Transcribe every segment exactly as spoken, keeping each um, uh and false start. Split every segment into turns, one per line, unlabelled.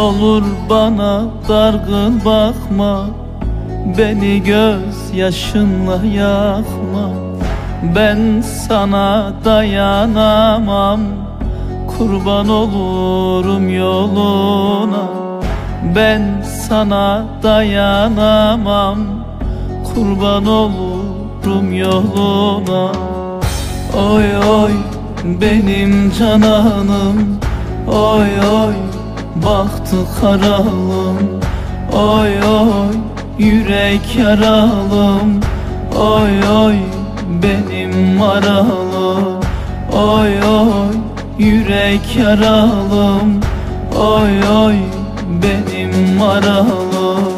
olur bana dargın bakma, beni göz yaşınla yakma. Ben sana dayanamam, kurban olurum yoluna. Ben sana dayanamam, kurban olurum yoluna. Oy oy benim cananım, oy oy bahtı karalım, oy oy yürek yaralım, oy oy benim maralım, oy oy yürek yaralım, oy oy benim maralım.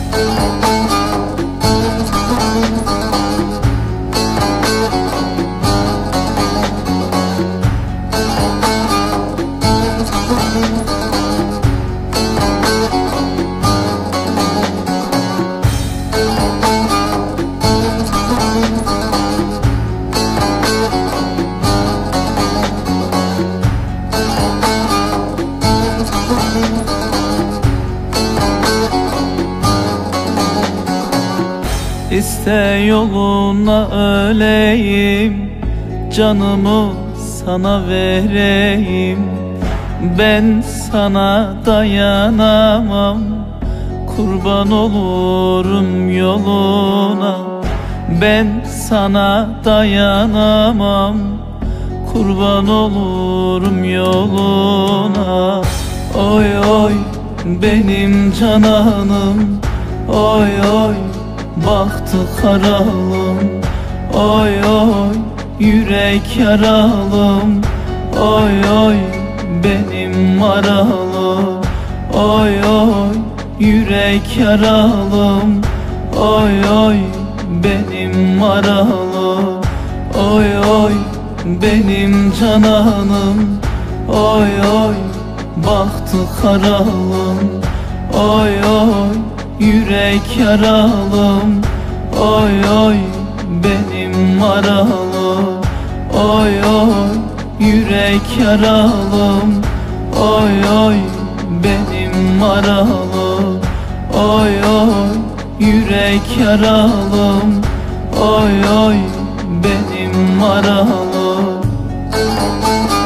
İste yoluna öleyim, canımı sana vereyim. Ben sana dayanamam, kurban olurum yoluna. Ben sana dayanamam, kurban olurum yoluna. Oy oy benim cananım, oy oy bahtı karalım, oy oy yürek yaralım, oy oy benim maralım, oy oy yürek yaralım, oy oy benim maralım. Oy oy benim cananım, oy oy bahtı karalım, oy oy yürek yaralım, oy oy benim maralım, oy oy yürek yaralım, oy oy benim maralım, oy oy yürek yaralım, oy oy benim maralım.